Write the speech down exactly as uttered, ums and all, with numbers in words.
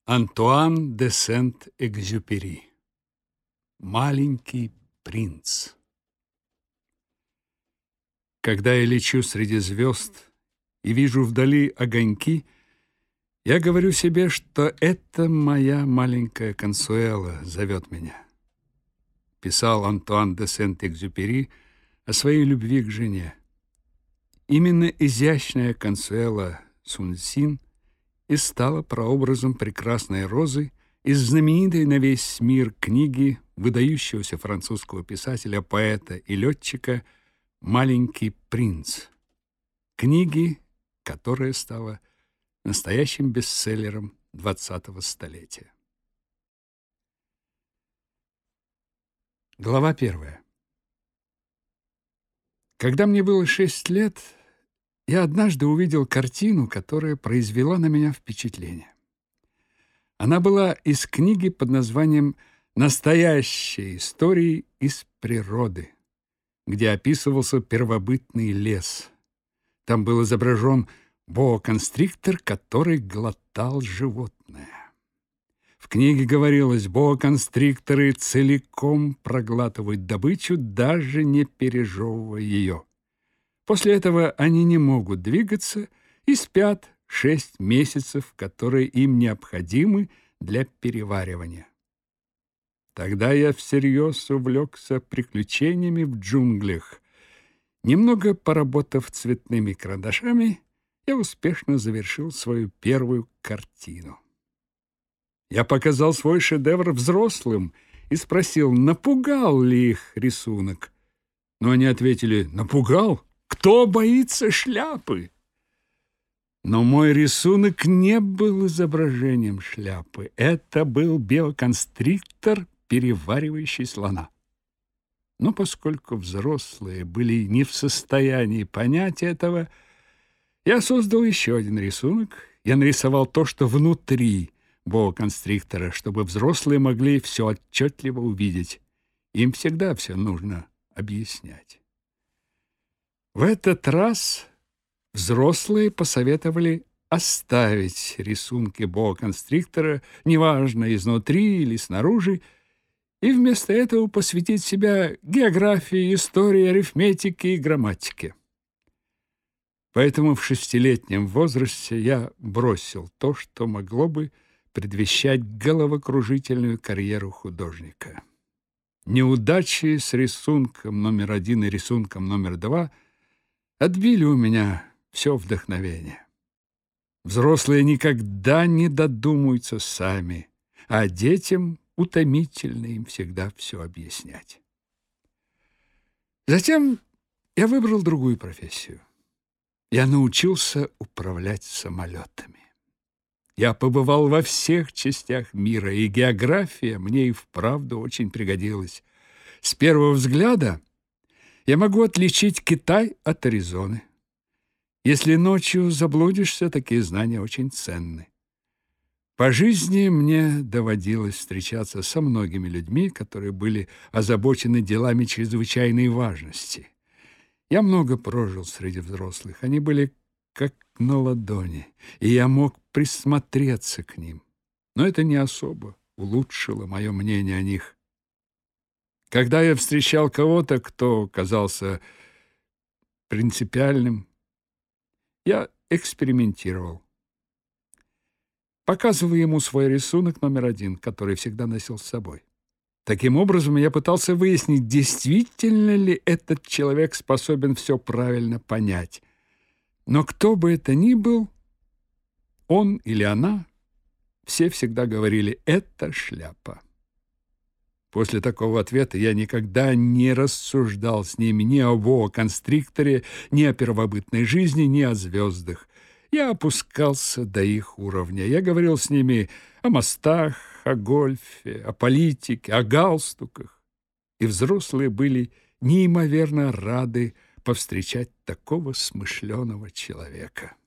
Антуан де Сент-Экзюпери. Маленький принц. Когда я лечу среди звезд и вижу вдали огоньки, я говорю себе, что это моя маленькая Консуэла зовет меня. Писал Антуан де Сент-Экзюпери о своей любви к жене. Именно изящная Консуэла Сунсин и стала прообразом прекрасной розы из знаменитой на весь мир книги выдающегося французского писателя, поэта и летчика «Маленький принц». Книги, которая стала настоящим бестселлером двадцатого столетия. Глава первая. Когда мне было шесть лет, я однажды увидел картину, которая произвела на меня впечатление. Она была из книги под названием «Настоящие истории из природы», где описывался первобытный лес. Там был изображен боа-констриктор, который глотал животное. В книге говорилось, боа-констрикторы целиком проглатывают добычу, даже не пережевывая ее. После этого они не могут двигаться и спят шесть месяцев, которые им необходимы для переваривания. Тогда я всерьез увлекся приключениями в джунглях. Немного поработав цветными карандашами, я успешно завершил свою первую картину. Я показал свой шедевр взрослым и спросил, напугал ли их рисунок. Но они ответили: «Напугал? Кто боится шляпы?» Но мой рисунок не был изображением шляпы. Это был биоконстриктор, переваривающий слона. Но поскольку взрослые были не в состоянии понять этого, я создал еще один рисунок. Я нарисовал то, что внутри боа-констриктора, чтобы взрослые могли все отчетливо увидеть. Им всегда все нужно объяснять. В этот раз взрослые посоветовали оставить рисунки боа-констриктора, неважно, изнутри или снаружи, и вместо этого посвятить себя географии, истории, арифметике и грамматике. Поэтому в шестилетнем возрасте я бросил то, что могло бы предвещать головокружительную карьеру художника. Неудачи с рисунком номер один и рисунком номер два отбили у меня все вдохновение. Взрослые никогда не додумаются сами, а детям утомительно им всегда все объяснять. Затем я выбрал другую профессию. Я научился управлять самолетами. Я побывал во всех частях мира, и география мне и вправду очень пригодилась. С первого взгляда я могу отличить Китай от Аризоны. Если ночью заблудишься, такие знания очень ценны. По жизни мне доводилось встречаться со многими людьми, которые были озабочены делами чрезвычайной важности. Я много прожил среди взрослых. Они были как на ладони, и я мог присмотреться к ним. Но это не особо улучшило мое мнение о них. Когда я встречал кого-то, кто казался принципиальным, я экспериментировал. Показывая ему свой рисунок номер один, который всегда носил с собой. Таким образом, я пытался выяснить, действительно ли этот человек способен все правильно понять. Но кто бы это ни был, он или она, все всегда говорили: «Это шляпа». После такого ответа я никогда не рассуждал с ними ни о боа-констрикторе, ни о первобытной жизни, ни о звездах. Я опускался до их уровня. Я говорил с ними о мостах, о гольфе, о политике, о галстуках. И взрослые были неимоверно рады повстречать такого смышленого человека.